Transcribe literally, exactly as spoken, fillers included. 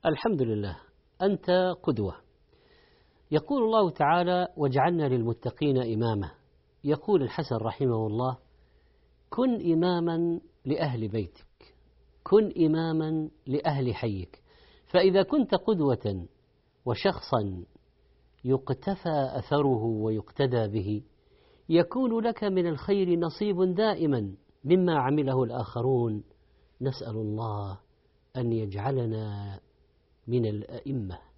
الحمد لله، أنت قدوة. يقول الله تعالى: واجعلنا للمتقين إماما. يقول الحسن رحمه الله: كن إماما لأهل بيتك، كن إماما لأهل حيك، فإذا كنت قدوة وشخصا يقتفى أثره ويقتدى به، يكون لك من الخير نصيب دائما مما عمله الآخرون. نسأل الله أن يجعلنا من الأئمة.